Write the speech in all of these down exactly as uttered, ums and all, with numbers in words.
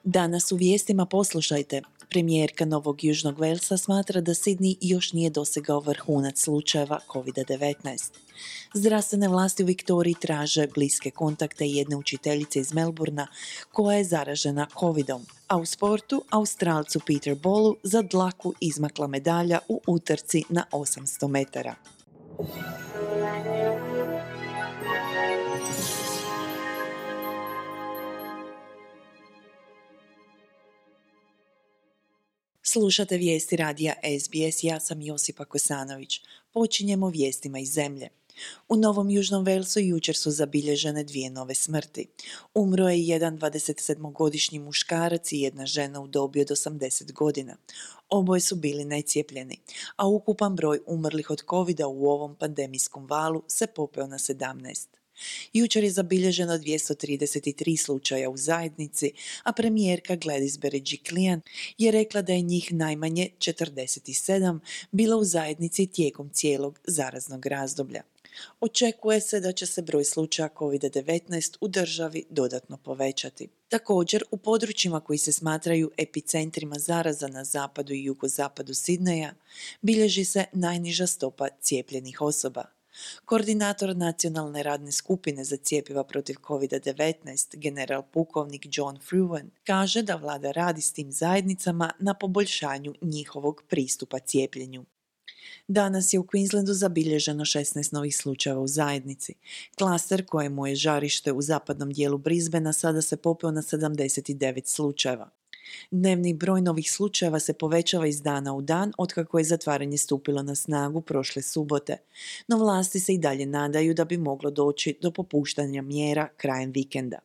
Danas u vijestima poslušajte. Premijerka Novog Južnog Velsa smatra da Sydney još nije dosegao vrhunac slučajeva kovid devetnaest. Zdravstvene vlasti u Viktoriji traže bliske kontakte jedne učiteljice iz Melbourna koja je zaražena covidom. A u sportu Australcu Peter Bollu za dlaku izmakla medalja u utrci na osamsto metara. Slušate vijesti radija S B S, ja sam Josipa Kosanović. Počinjemo vijestima iz zemlje. U Novom Južnom Velsu jučer su zabilježene dvije nove smrti. Umro je jedan dvadesetsedmogodišnji muškarac i jedna žena u dobi od osamdeset godina. Oboje su bili necijepljeni, a ukupan broj umrlih od covida u ovom pandemijskom valu se popeo na sedamnaest. Jučer je zabilježeno dvjesto trideset tri slučaja u zajednici, a premijerka Gladys Berejiklian je rekla da je njih najmanje četrdeset sedam bilo u zajednici tijekom cijelog zaraznog razdoblja. Očekuje se da će se broj slučaja kovid devetnaest u državi dodatno povećati. Također, u područjima koji se smatraju epicentrima zaraza na zapadu i jugozapadu Sidneja bilježi se najniža stopa cijepljenih osoba. Koordinator nacionalne radne skupine za cjepiva protiv kovid devetnaest, general pukovnik John Fruin, kaže da vlada radi s tim zajednicama na poboljšanju njihovog pristupa cijepljenju. Danas je u Queenslandu zabilježeno šesnaest novih slučajeva u zajednici. Klaster kojemu je žarište u zapadnom dijelu Brisbanea sada se popeo na sedamdeset devet slučajeva. Dnevni broj novih slučajeva se povećava iz dana u dan otkako je zatvaranje stupilo na snagu prošle subote, no vlasti se i dalje nadaju da bi moglo doći do popuštanja mjera krajem vikenda.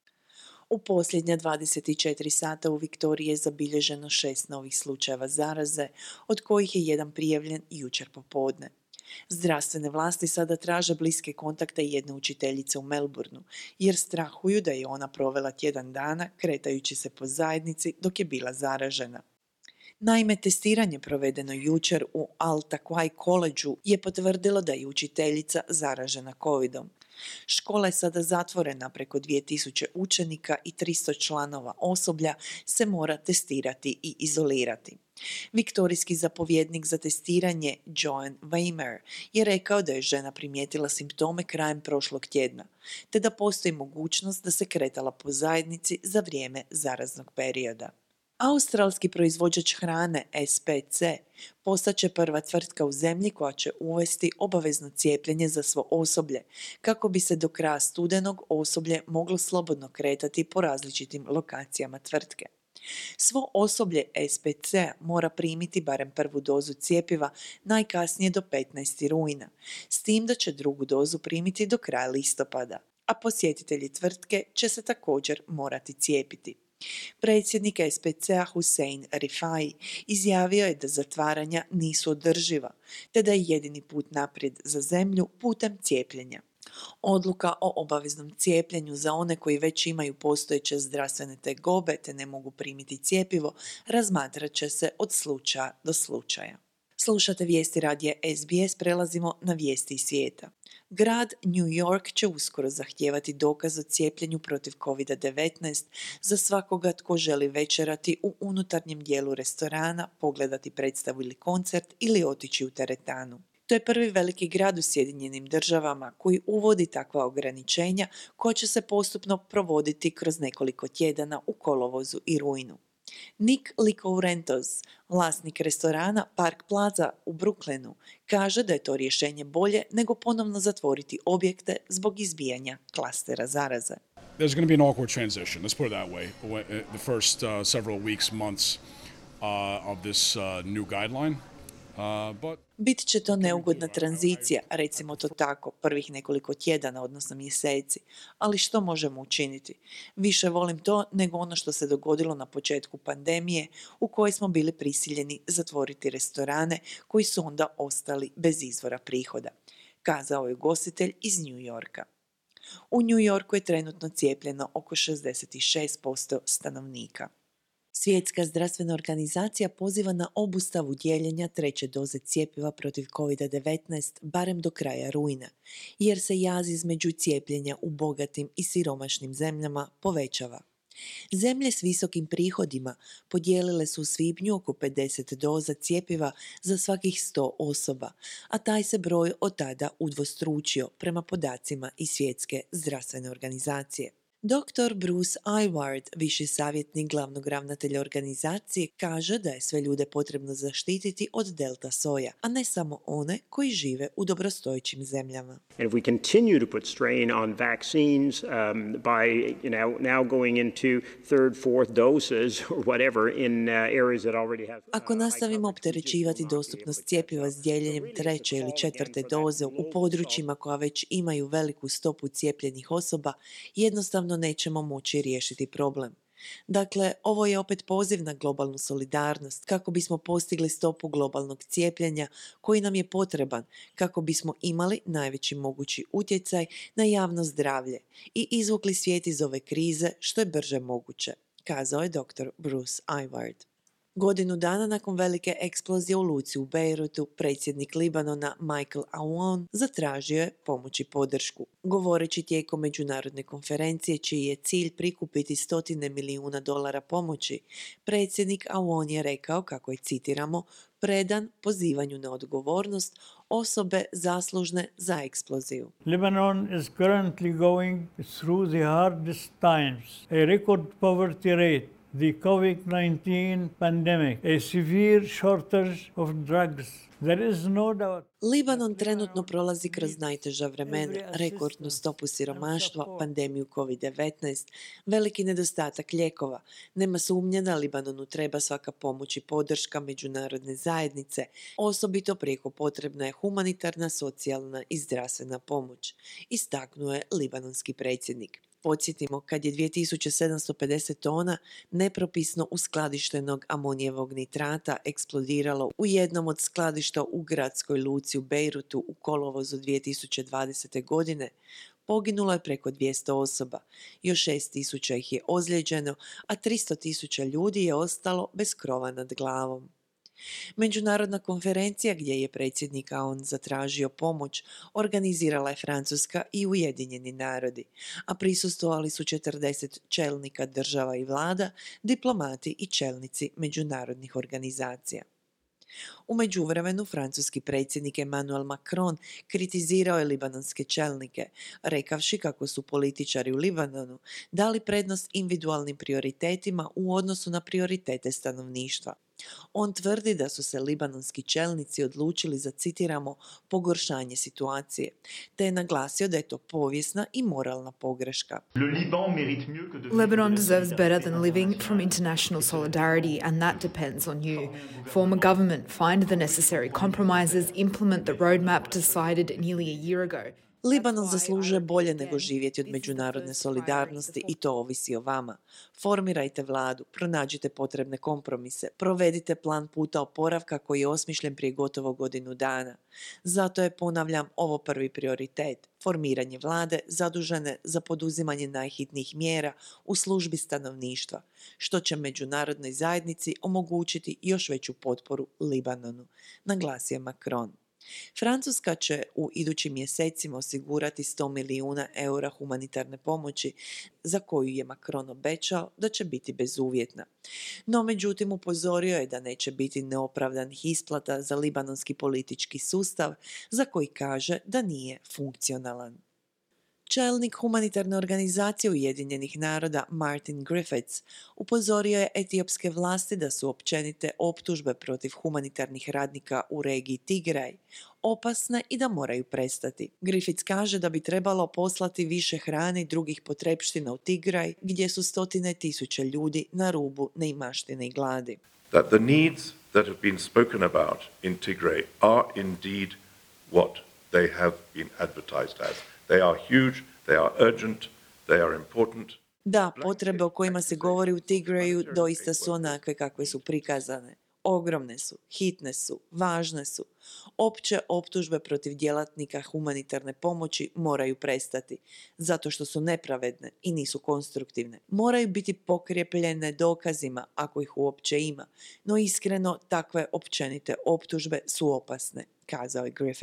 U posljednja dvadeset četiri sata u Viktoriji je zabilježeno šest novih slučajeva zaraze, od kojih je jedan prijavljen jučer popodne. Zdravstvene vlasti sada traže bliske kontakte jedne učiteljice u Melbourneu, jer strahuju da je ona provela tjedan dana kretajući se po zajednici dok je bila zaražena. Naime, testiranje provedeno jučer u Al-Taqwa Collegeu je potvrdilo da je učiteljica zaražena covidom. Škola je sada zatvorena, preko dvije tisuće učenika i tristo članova osoblja se mora testirati i izolirati. Viktorijski zapovjednik za testiranje Joan Weimer je rekao da je žena primijetila simptome krajem prošlog tjedna, te da postoji mogućnost da se kretala po zajednici za vrijeme zaraznog perioda. Australski proizvođač hrane S P C postaće prva tvrtka u zemlji koja će uvesti obavezno cijepljenje za svo osoblje, kako bi se do kraja studenog osoblje moglo slobodno kretati po različitim lokacijama tvrtke. Svo osoblje S P C mora primiti barem prvu dozu cjepiva najkasnije do petnaestog rujna, s tim da će drugu dozu primiti do kraja listopada, a posjetitelji tvrtke će se također morati cijepiti. Predsjednik S P C-a Hussein Rifai izjavio je da zatvaranja nisu održiva, te da je jedini put naprijed za zemlju putem cijepljenja. Odluka o obaveznom cijepljenju za one koji već imaju postojeće zdravstvene tegobe te ne mogu primiti cjepivo razmatrat će se od slučaja do slučaja. Slušate vijesti radija S B S, prelazimo na vijesti iz svijeta. Grad New York će uskoro zahtijevati dokaz o cijepljenju protiv kovid devetnaest za svakoga tko želi večerati u unutarnjem dijelu restorana, pogledati predstavu ili koncert ili otići u teretanu. To je prvi veliki grad u Sjedinjenim državama koji uvodi takva ograničenja koja će se postupno provoditi kroz nekoliko tjedana u kolovozu i rujnu. Nick Licourentos, vlasnik restorana Park Plaza u Brooklynu, kaže da je to rješenje bolje nego ponovno zatvoriti objekte zbog izbijanja klastera zaraze. There's going to be an awkward transition, let's put it that way, the first uh, several weeks, months uh, of this uh, new guideline. Uh, but... Bit će to neugodna tranzicija, recimo to tako, prvih nekoliko tjedana, odnosno mjeseci. Ali što možemo učiniti? Više volim to nego ono što se dogodilo na početku pandemije, u kojoj smo bili prisiljeni zatvoriti restorane koji su onda ostali bez izvora prihoda, kazao je ugostitelj iz New Yorka. U New Yorku je trenutno cijepljeno oko šezdeset šest posto stanovnika. Svjetska zdravstvena organizacija poziva na obustavu dijeljenja treće doze cjepiva protiv kovid devetnaest barem do kraja rujna, jer se jaz između cijepljenja u bogatim i siromašnim zemljama povećava. Zemlje s visokim prihodima podijelile su u svibnju oko pedeset doza cjepiva za svakih sto osoba, a taj se broj od tada udvostručio prema podacima iz Svjetske zdravstvene organizacije. doktor Bruce Aylward, viši savjetnik glavnog ravnatelja organizacije, kaže da je sve ljude potrebno zaštititi od delta soja, a ne samo one koji žive u dobrostojećim zemljama. And if we continue to put strain on vaccines um, by you know now going into third, fourth doses or whatever in uh, areas that already have uh, Ako nastavimo opterećivati dostupnost cjepiva s dijeljenjem treće ili četvrte doze u područjima koja već imaju veliku stopu cijepljenih osoba, jednostavno nećemo moći riješiti problem. Dakle, ovo je opet poziv na globalnu solidarnost kako bismo postigli stopu globalnog cijepljenja koji nam je potreban kako bismo imali najveći mogući utjecaj na javno zdravlje i izvukli svijet iz ove krize što je brže moguće, kazao je doktor Bruce Aylward. Godinu dana nakon velike eksplozije u luci u Bejrutu, predsjednik Libanona Michael Aoun zatražio je pomoć i podršku. Govoreći tijekom međunarodne konferencije čiji je cilj prikupiti stotine milijuna dolara pomoći, predsjednik Aoun je rekao, kako je citiramo, predan pozivanju na odgovornost osobe zaslužne za eksploziju. Lebanon is currently going through the hardest times, a record poverty rate, the COVID nineteen pandemic, a severe shortage of drugs. There is no doubt. Libanon trenutno prolazi kroz najteža vremena, rekordnu stopu siromaštva, pandemiju covid devetnaest, veliki nedostatak lijekova. Nema sumnje da Libanonu treba svaka pomoć i podrška međunarodne zajednice, osobito prijeko potrebna je humanitarna, socijalna i zdravstvena pomoć, istaknuo je libanonski predsjednik. Podsjetimo, kad je dvije tisuće sedamsto pedeset tona nepropisno uskladištenog amonijevog nitrata eksplodiralo u jednom od skladišta u gradskoj luci u Bejrutu u kolovozu dvije tisuće dvadesete. godine, poginulo je preko dvjesto osoba, još šest tisuća ih je ozlijeđeno, a tristo tisuća ljudi je ostalo bez krova nad glavom. Međunarodna konferencija gdje je predsjednik Aoun zatražio pomoć organizirala je Francuska i Ujedinjeni narodi, a prisustvovali su četrdeset čelnika država i vlada, diplomati i čelnici međunarodnih organizacija. U međuvremenu, francuski predsjednik Emmanuel Macron kritizirao je libanonske čelnike, rekavši kako su političari u Libanonu dali prednost individualnim prioritetima u odnosu na prioritete stanovništva. On tvrdi da su se libanonski čelnici odlučili za, citiramo, pogoršanje situacije, te je naglasio da je to povijesna i moralna pogreška. Lebanon deserves better than living from international solidarity, and that depends on you. Form a government, find the necessary compromises, implement the roadmap decided nearly a year ago. Libanon zaslužuje bolje nego živjeti od međunarodne solidarnosti i to ovisi o vama. Formirajte vladu, pronađite potrebne kompromise, provedite plan puta oporavka koji je osmišljen prije gotovo godinu dana. Zato je, ponavljam, ovo prvi prioritet. Formiranje vlade zadužene za poduzimanje najhitnijih mjera u službi stanovništva, što će međunarodnoj zajednici omogućiti još veću potporu Libanonu, naglasio je Macron. Francuska će u idućim mjesecima osigurati sto milijuna eura humanitarne pomoći za koju je Macron obećao da će biti bezuvjetna. No, međutim, upozorio je da neće biti neopravdanih isplata za libanonski politički sustav za koji kaže da nije funkcionalan. Čelnik humanitarne organizacije Ujedinjenih naroda Martin Griffiths upozorio je etiopske vlasti da su općenite optužbe protiv humanitarnih radnika u regiji Tigraj opasne i da moraju prestati. Griffiths kaže da bi trebalo poslati više hrane i drugih potrepština u Tigraj, gdje su stotine tisuća ljudi na rubu neimaštine i gladi. That the needs that have been spoken about in Tigray are indeed what they have been advertised as. They are huge, they are urgent, they are important. Da, potrebe o kojima se govori u Tigraju doista su onakve kakve su prikazane. Ogromne su, hitne su, važne su. Opće optužbe protiv djelatnika humanitarne pomoći moraju prestati, zato što su nepravedne i nisu konstruktivne. Moraju biti pokrjepljene dokazima, ako ih uopće ima, no iskreno takve općenite optužbe su opasne, kazao je Griffiths.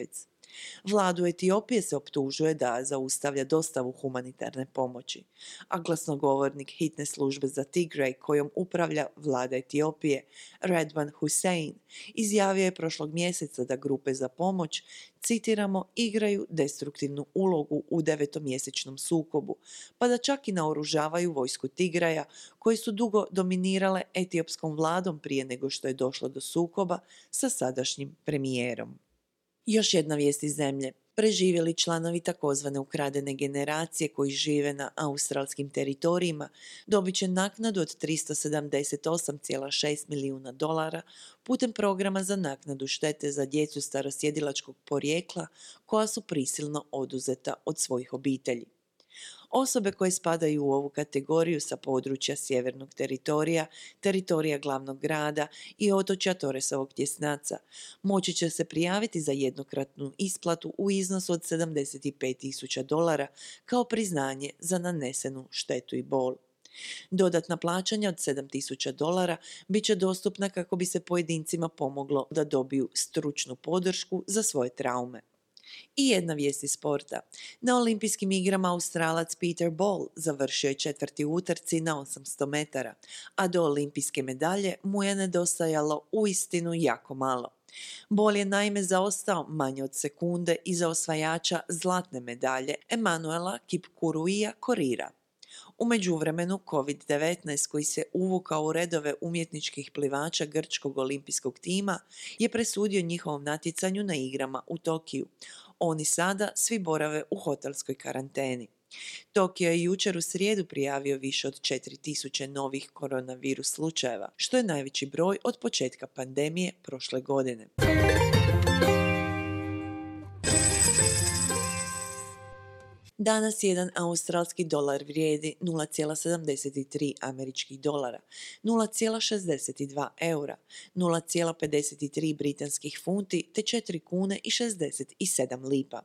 Vladu Etiopije se optužuje da zaustavlja dostavu humanitarne pomoći, a glasnogovornik hitne službe za Tigray kojom upravlja vlada Etiopije, Redwan Hussein, izjavio je prošlog mjeseca da grupe za pomoć, citiramo, igraju destruktivnu ulogu u devetomjesečnom sukobu, pa da čak i naoružavaju vojsku Tigraja, koji su dugo dominirale etiopskom vladom prije nego što je došlo do sukoba sa sadašnjim premijerom. Još jedna vijest iz zemlje. Preživjeli članovi takozvane ukradene generacije koji žive na australskim teritorijima dobit će naknadu od tristo sedamdeset osam zarez šest milijuna dolara putem programa za naknadu štete za djecu starosjedilačkog porijekla koja su prisilno oduzeta od svojih obitelji. Osobe koje spadaju u ovu kategoriju sa područja sjevernog teritorija, teritorija glavnog grada i otočja Torresovog tjesnaca moći će se prijaviti za jednokratnu isplatu u iznosu od sedamdeset pet tisuća dolara kao priznanje za nanesenu štetu i bol. Dodatna plaćanja od sedam tisuća dolara bit će dostupna kako bi se pojedincima pomoglo da dobiju stručnu podršku za svoje traume. I jedna vijest iz sporta. Na olimpijskim igrama Australac Peter Bol završio je četvrti u utrci na osamsto metara, a do olimpijske medalje mu je nedostajalo uistinu jako malo. Bol je naime zaostao manje od sekunde iza osvajača zlatne medalje Emanuela Kipkuruija Korira. U međuvremenu kovid devetnaest koji se uvukao u redove umjetničkih plivača grčkog olimpijskog tima je presudio njihovom natjecanju na igrama u Tokiju. Oni sada svi borave u hotelskoj karanteni. Tokio je jučer u srijedu prijavio više od četiri tisuće novih koronavirus slučajeva, što je najveći broj od početka pandemije prošle godine. Danas jedan australski dolar vrijedi nula zarez sedamdeset tri američkih dolara, nula zarez šezdeset dva eura, nula zarez pedeset tri britanskih funti te četiri kune i šezdeset sedam lipa.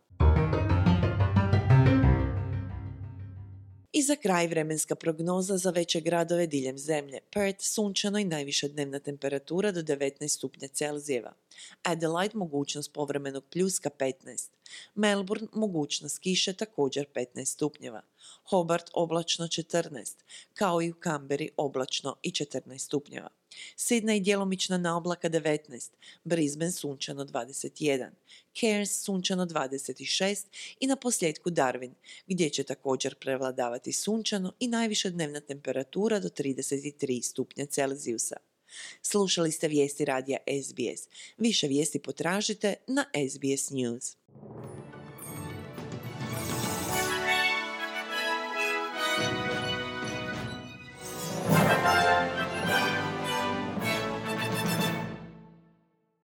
I za kraj vremenska prognoza za veće gradove diljem zemlje. Perth sunčano i najviša dnevna temperatura do devetnaest stupnja Celzijeva. Adelaide mogućnost povremenog pljuska petnaest. Melbourne mogućnost kiše također petnaest stupnjeva. Hobart oblačno četrnaest, kao i u Canberri oblačno i četrnaest stupnjeva. Sydney djelomična na oblaka devetnaest, Brisbane sunčano dvadeset jedan, Cairns sunčano dvadeset šest i na posljedku Darwin, gdje će također prevladavati sunčano i najviša dnevna temperatura do trideset tri stupnja Celzijusa. Slušali ste vijesti radija S B S. Više vijesti potražite na S B S News.